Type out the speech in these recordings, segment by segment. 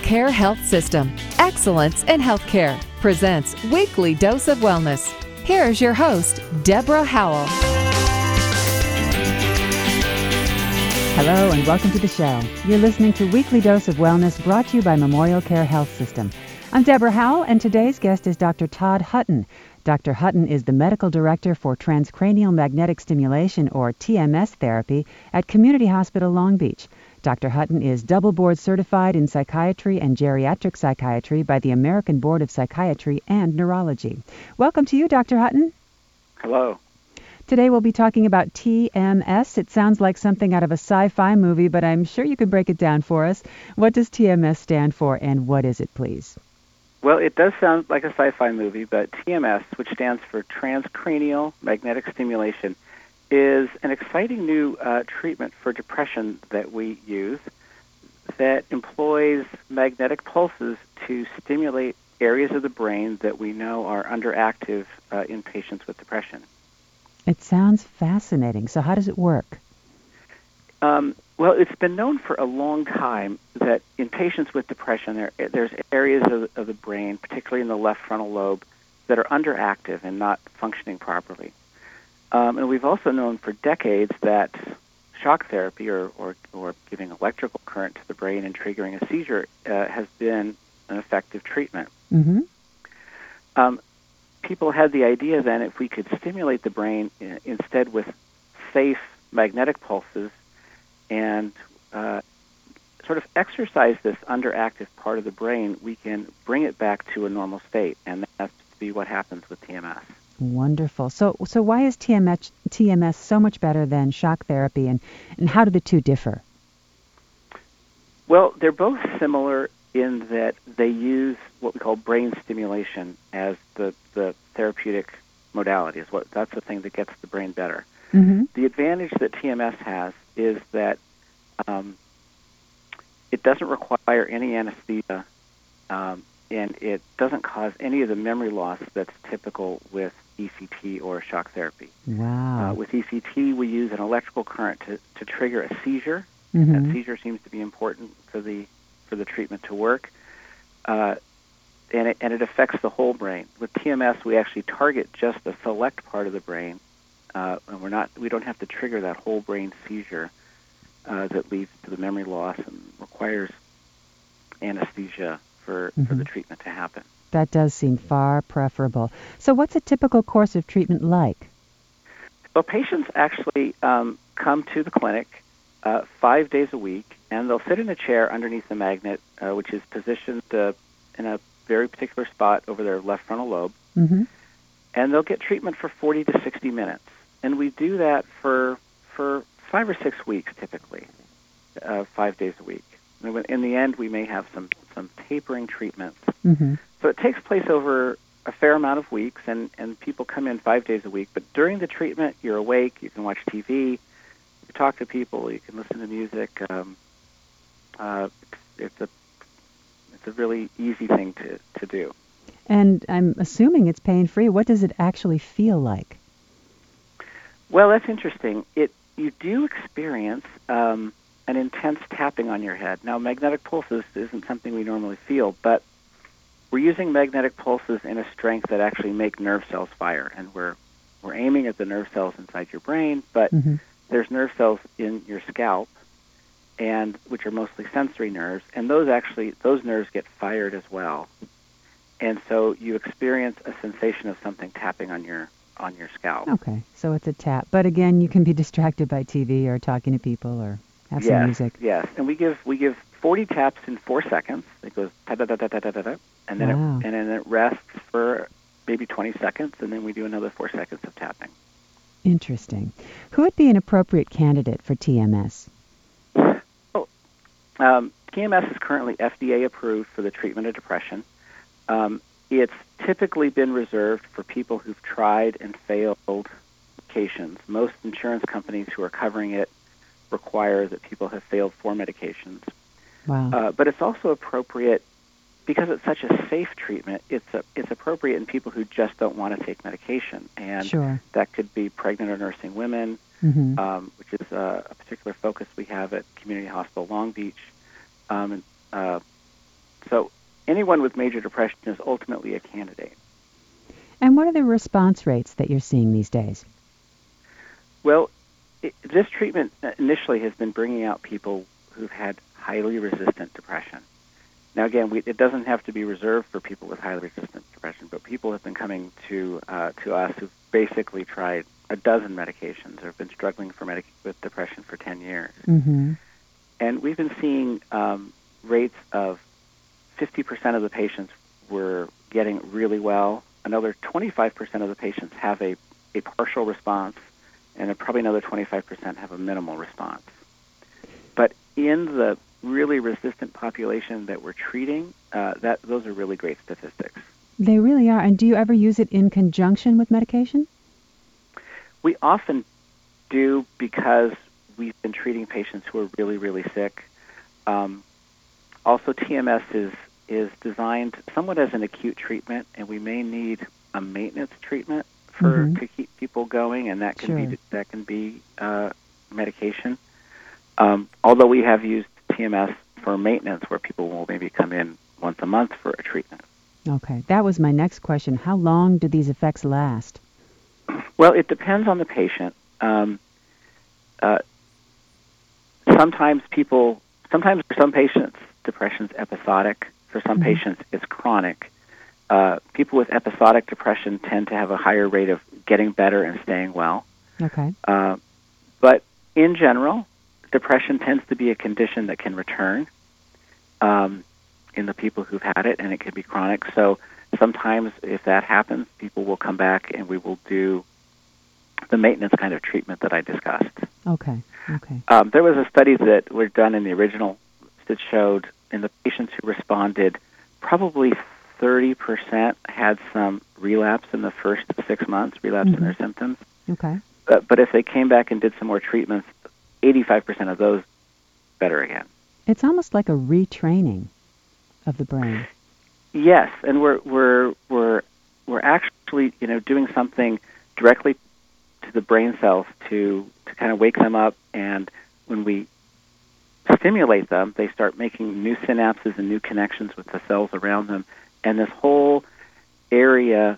Care Health System. Excellence in Healthcare presents Weekly Dose of Wellness. Here's your host, Deborah Howell. Hello and welcome to the show. You're listening to Weekly Dose of Wellness brought to you by Memorial Care Health System. I'm Deborah Howell and today's guest is Dr. Todd Hutton. Dr. Hutton is the Medical Director for Transcranial Magnetic Stimulation, or TMS therapy, at Community Hospital Long Beach. Dr. Hutton is double board certified in psychiatry and geriatric psychiatry by the American Board of Psychiatry and Neurology. Welcome to you, Dr. Hutton. Hello. Today we'll be talking about TMS. It sounds like something out of a sci-fi movie, but I'm sure you could break it down for us. What does TMS stand for, and what is it, please? Well, it does sound like a sci-fi movie, but TMS, which stands for Transcranial Magnetic Stimulation, is an exciting new treatment for depression that we use that employs magnetic pulses to stimulate areas of the brain that we know are underactive in patients with depression. It sounds fascinating. So how does it work? Well, it's been known for a long time that in patients with depression, there's areas of the brain, particularly in the left frontal lobe, that are underactive and not functioning properly. And we've also known for decades that shock therapy or giving electrical current to the brain and triggering a seizure has been an effective treatment. Mm-hmm. People had the idea then if we could stimulate the brain instead with safe magnetic pulses and sort of exercise this underactive part of the brain, we can bring it back to a normal state, and that's to be what happens with TMS. Wonderful. So why is TMS so much better than shock therapy, and how do the two differ? Well, they're both similar in that they use what we call brain stimulation as the therapeutic modality. That's the thing that gets the brain better. Mm-hmm. The advantage that TMS has is that it doesn't require any anesthesia, and it doesn't cause any of the memory loss that's typical with ECT or shock therapy. Wow. With ECT, we use an electrical current to trigger a seizure. Mm-hmm. That seizure seems to be important for the treatment to work, and it affects the whole brain. With TMS, we actually target just a select part of the brain, and we don't have to trigger that whole brain seizure that leads to the memory loss and requires anesthesia for the treatment to happen. That does seem far preferable. So what's a typical course of treatment like? Well, patients actually come to the clinic 5 days a week, and they'll sit in a chair underneath the magnet, which is positioned in a very particular spot over their left frontal lobe, Mm-hmm. and they'll get treatment for 40 to 60 minutes. And we do that for 5 or 6 weeks, typically, 5 days a week. And in the end, we may have some tapering treatments. Mm-hmm. So it takes place over a fair amount of weeks, and people come in 5 days a week. But during the treatment, you're awake, you can watch TV, you talk to people, you can listen to music. It's a really easy thing to do. And I'm assuming it's pain-free. What does it actually feel like? Well, that's interesting. You do experience an intense tapping on your head. Now, magnetic pulses isn't something we normally feel, but we're using magnetic pulses in a strength that actually make nerve cells fire, and we're aiming at the nerve cells inside your brain, but Mm-hmm. there's nerve cells in your scalp, and which are mostly sensory nerves, and those nerves get fired as well. And so you experience a sensation of something tapping on your scalp. Okay, so it's a tap. But again, you can be distracted by TV or talking to people or have some music. Yes, and we give 40 taps in 4 seconds. It goes ta da da da da da da da, and then Wow. then it rests for maybe 20 seconds, and then we do another 4 seconds of tapping. Interesting. Who would be an appropriate candidate for TMS? TMS is currently FDA approved for the treatment of depression. It's typically been reserved for people who've tried and failed medications. Most insurance companies who are covering it require that people have failed 4 medications. Wow. But it's also appropriate because it's such a safe treatment. It's appropriate in people who just don't want to take medication, and Sure. that could be pregnant or nursing women, Mm-hmm. Which is a particular focus we have at Community Hospital Long Beach. So anyone with major depression is ultimately a candidate. And what are the response rates that you're seeing these days? Well, this treatment initially has been bringing out people who've had highly resistant depression. Now, again, it doesn't have to be reserved for people with highly resistant depression, but people have been coming to us who've basically tried a dozen medications or have been struggling with depression for 10 years. Mm-hmm. And we've been seeing rates of 50% of the patients were getting really well. Another 25% of the patients have a partial response, and probably another 25% have a minimal response. But in the really resistant population that we're treating, those are really great statistics. They really are. And do you ever use it in conjunction with medication? We often do because we've been treating patients who are really, really sick. Also, TMS is designed somewhat as an acute treatment, and we may need a maintenance treatment to keep people going, and that can be medication. Although we have used TMS for maintenance, where people will maybe come in once a month for a treatment. Okay, that was my next question. How long do these effects last? Well, it depends on the patient. Sometimes for some patients, depression is episodic. For some patients, it's chronic. People with episodic depression tend to have a higher rate of getting better and staying well. Okay. But in general, depression tends to be a condition that can return in the people who've had it, and it can be chronic. So sometimes if that happens, people will come back and we will do the maintenance kind of treatment that I discussed. Okay. There was a study that was done in the original that showed in the patients who responded, probably 30% had some relapse in the first 6 months, relapse in their symptoms. Okay. But if they came back and did some more treatments, 85% of those better again. It's almost like a retraining of the brain. Yes, and we're actually doing something directly to the brain cells to kind of wake them up, and when we stimulate them, they start making new synapses and new connections with the cells around them, and this whole area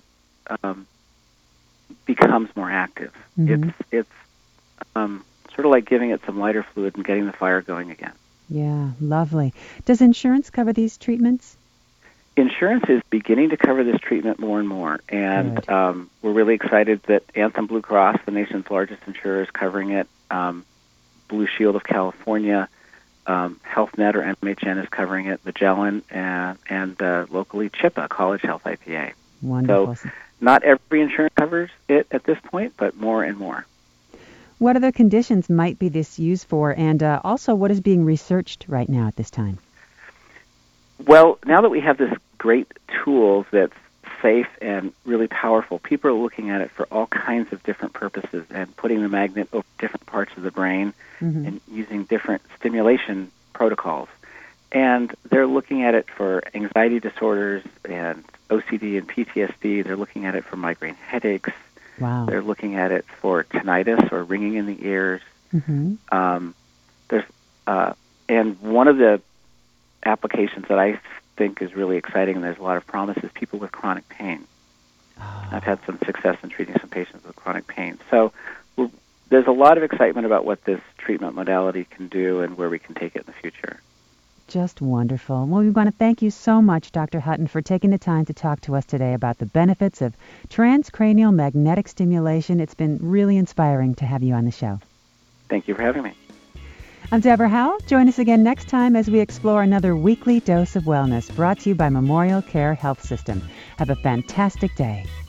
becomes more active. It's sort of like giving it some lighter fluid and getting the fire going again. Yeah, lovely. Does insurance cover these treatments? Insurance is beginning to cover this treatment more and more, and we're really excited that Anthem Blue Cross, the nation's largest insurer, is covering it. Blue Shield of California, Health Net or MHN is covering it, Magellan, and locally CHIPA, College Health IPA. Wonderful. So not every insurance covers it at this point, but more and more. What other conditions might be this used for, and also what is being researched right now at this time? Well, now that we have this great tool that's safe and really powerful, people are looking at it for all kinds of different purposes and putting the magnet over different parts of the brain and using different stimulation protocols. And they're looking at it for anxiety disorders and OCD and PTSD. They're looking at it for migraine headaches. Wow. They're looking at it for tinnitus or ringing in the ears. And one of the applications that I think is really exciting, and there's a lot of promise, is people with chronic pain. I've had some success in treating some patients with chronic pain. So there's a lot of excitement about what this treatment modality can do and where we can take it in the future. Just wonderful. Well, we want to thank you so much, Dr. Hutton, for taking the time to talk to us today about the benefits of transcranial magnetic stimulation. It's been really inspiring to have you on the show. Thank you for having me. I'm Deborah Howell. Join us again next time as we explore another weekly dose of wellness brought to you by Memorial Care Health System. Have a fantastic day.